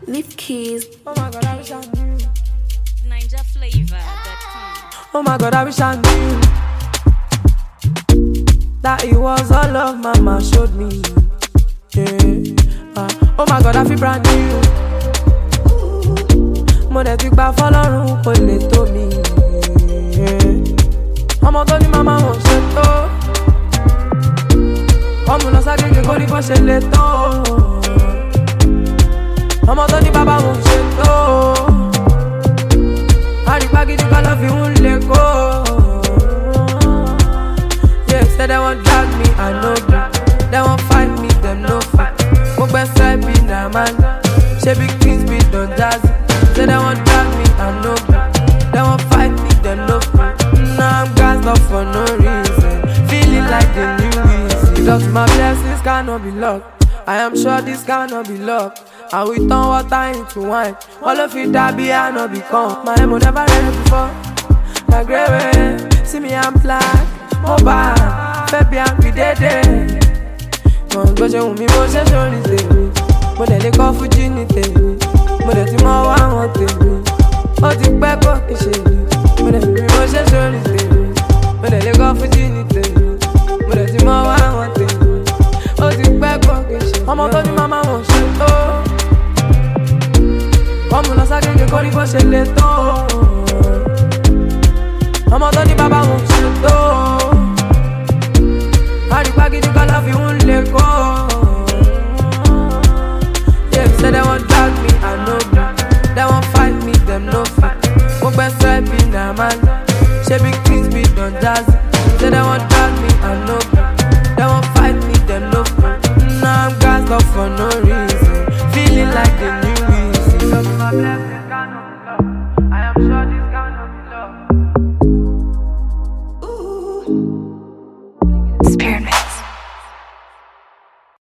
Leaf keys. Oh my God, I wish I knew. NinjaFlavor.com. Oh my God, I wish I knew that it was all of mama showed me. Yeah. Oh my God, I feel brand new. Mo dẹ̀ ti gbà fọ́lọ́run kò lè tó mi. Ọmọ tó ní mama wọ́n ṣe tó. Ọmọ lọ ságége kó ní bó ṣe lè tó. Ọmọ tó ní bàbá wọ́n ṣe tó. Àrígbá gidi kọ́ lọ́ fi ń lè kó. Yeah, say they won't drag me, I know me. They won't find me, them no fit. Mo gbẹ́sẹ̀ bí na man. Ṣé big things be done jazzy. Say they won't drag me, I know me. They won't fight me, them no fit. Now I'm gassed up for no reason. Feeling like the new reason. Just my blessings cannot be locked. I am sure this cannot be locked. And we turn water into wine. All of it that be I not become. My emo never read before. Like gravy, see me I'm black. Mobile, Fabian we dead. Go ṣe wù mí bó ṣe ṣorin tèmi. Mo dẹ̀ lè kọ́ fújì ní tèmi. Mo dẹ̀ ti mọ wá wọn tèmi. Ó ti pẹ́ kó kì í ṣe mí. Mo dẹ̀ fi bó ṣe ṣorin tèmi. Mo dẹ̀ lè kọ́ fújì ní tèmi. Mo dẹ̀ ti mọ wá wọn tèmi. Ó ti pẹ́ kó kì í ṣe mí. Ọmọ tó ní mama wọn ṣe tó. Ọmọ lọ ságége kó ní bó ṣe lè tó. Ọmọ tó ní bàbá wọn ṣe tó. Àrígbá gidi kọ́ lọ́ fi ń lè kó. Yeah, say they won't drag me, I know me. They won't fight me, them no fit. Mo gbẹ́sẹ̀ bí na man. Ṣé big things be done jazzy. Say they won't drag me, I know me. They won't fight me, them no fit. Now I'm gassed up for no reason. Feeling like the new reason. Just my blessings cannot be lost. I am sure this cannot be lost. Spearmint.